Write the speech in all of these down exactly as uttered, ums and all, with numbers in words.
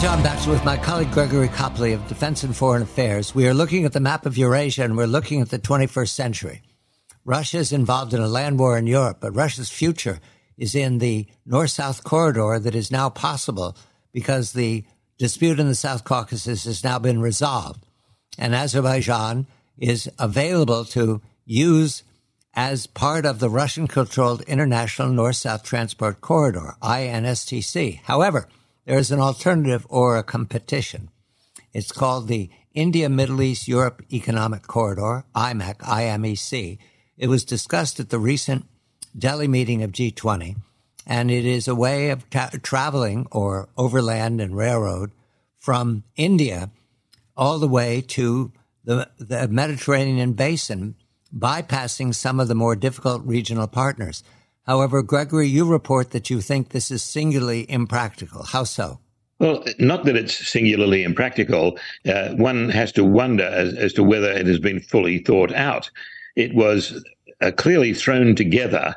John Batchelor with my colleague Gregory Copley of Defense and Foreign Affairs. We are looking at the map of Eurasia and we're looking at the twenty-first century. Russia is involved in a land war in Europe, but Russia's future is in the north-south corridor that is now possible because the dispute in the South Caucasus has now been resolved. And Azerbaijan is available to use as part of the Russian-controlled International North-South Transport Corridor, I N S T C. However, there is an alternative or a competition. It's called the India, Middle East, Europe Economic Corridor, I M E C, I M E C. It was discussed at the recent Delhi meeting of G twenty, and it is a way of tra- traveling or overland and railroad from India all the way to the, the Mediterranean basin, bypassing some of the more difficult regional partners. However, Gregory, you report that you think this is singularly impractical. How so? Well, not that it's singularly impractical. Uh, one has to wonder as, as to whether it has been fully thought out. It was uh, clearly thrown together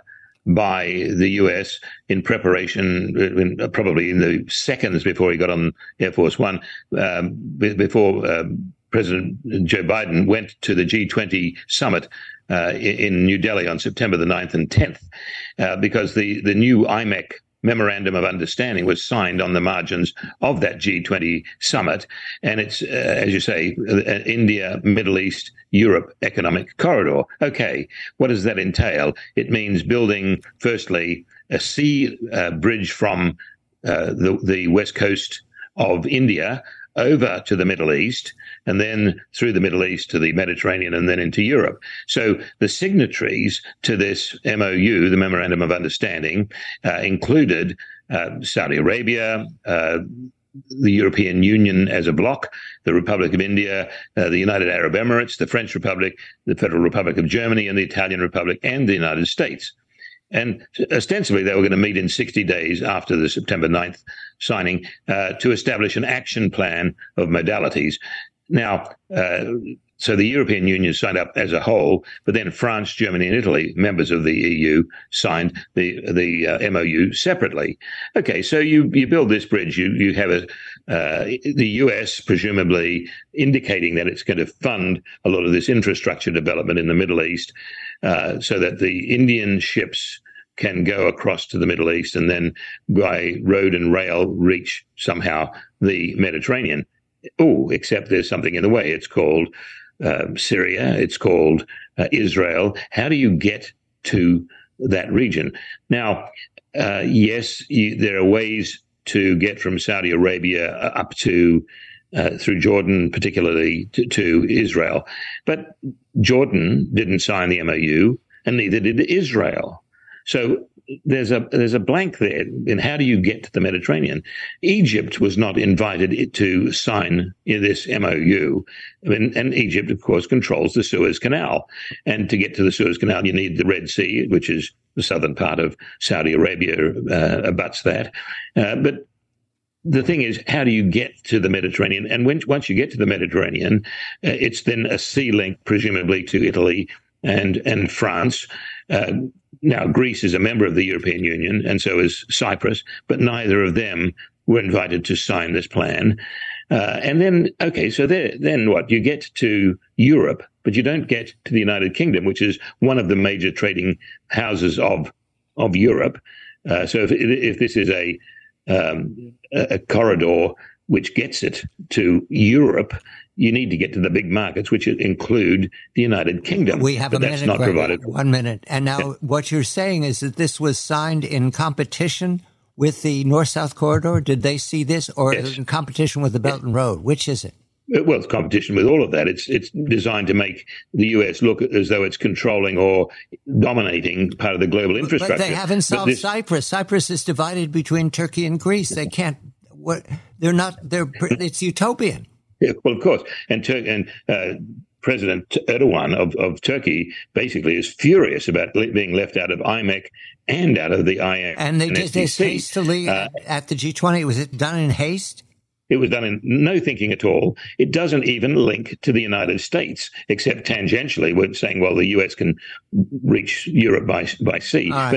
by the U S in preparation, in, uh, probably in the seconds before he got on Air Force One, um, b- before uh, President Joe Biden went to the G twenty summit uh, in New Delhi on September the ninth and tenth, uh, because the, the new I M E C Memorandum of Understanding was signed on the margins of that G twenty summit. And it's, uh, as you say, uh, India, Middle East, Europe economic corridor. Okay, what does that entail? It means building, firstly, a sea uh, bridge from uh, the, the west coast of India over to the Middle East, and then through the Middle East to the Mediterranean and then into Europe. So the signatories to this M O U, the Memorandum of Understanding, uh, included uh, Saudi Arabia, uh, the European Union as a bloc, the Republic of India, uh, the United Arab Emirates, the French Republic, the Federal Republic of Germany, and the Italian Republic, and the United States. And ostensibly, they were going to meet in sixty days after the September ninth signing uh, to establish an action plan of modalities. Now, uh, so the European Union signed up as a whole, but then France, Germany, and Italy, members of the E U, signed the the uh, M O U separately. Okay, so you, you build this bridge. You you have a uh, the U S presumably indicating that it's going to fund a lot of this infrastructure development in the Middle East, uh, so that the Indian ships can go across to the Middle East and then by road and rail reach somehow the Mediterranean. Oh, except there's something in the way. It's called uh, Syria. It's called uh, Israel. How do you get to that region? Now, uh, yes, you, there are ways to get from Saudi Arabia up to uh, through Jordan, particularly to, to Israel. But Jordan didn't sign the M O U, and neither did Israel. So there's a there's a blank there in how do you get to the Mediterranean. Egypt was not invited to sign this M O U, I mean, and Egypt, of course, controls the Suez Canal. And to get to the Suez Canal, you need the Red Sea, which is the southern part of Saudi Arabia, uh, abuts that. Uh, but the thing is, how do you get to the Mediterranean? And when, once you get to the Mediterranean, uh, it's then a sea link, presumably, to Italy and and France. Uh, now, Greece is a member of the European Union, and so is Cyprus, but neither of them were invited to sign this plan. Uh, and then, okay, so there, then what? You get to Europe, but you don't get to the United Kingdom, which is one of the major trading houses of of Europe. Uh, so if if this is a um, a corridor which gets it to Europe, you need to get to the big markets, which include the United Kingdom. We have but a that's minute, not Greg, provided. One minute. And now yeah. What you're saying is that this was signed in competition with the North-South Corridor? Did they see this, or Yes. in competition with the Belt and Road? Which is it? Well, it's competition with all of that. It's it's designed to make the U S look as though it's controlling or dominating part of the global infrastructure. But they haven't solved this, Cyprus. Cyprus is divided between Turkey and Greece. They can't. What? They're not. They're. It's utopian. Yeah, well, of course, and Tur- and uh, President Erdogan of, of Turkey basically is furious about le- being left out of I M E C and out of the I M F. And they did this hastily uh, at the G twenty. Was it done in haste? It was done in no thinking at all. It doesn't even link to the United States, except tangentially. We're saying, well, the U S can reach Europe by by sea. Right. But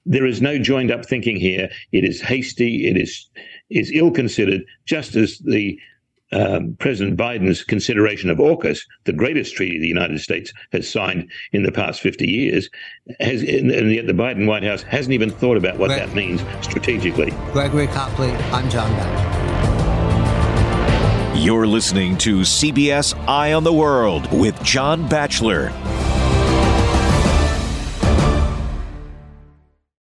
There is no joined-up thinking here. It is hasty. It is is ill-considered, just as the um, President Biden's consideration of AUKUS, the greatest treaty the United States has signed in the past fifty years, has, and yet the Biden White House hasn't even thought about what Greg, that means strategically. Gregory Copley, I'm John Batchelor. You're listening to C B S Eye on the World with John Batchelor.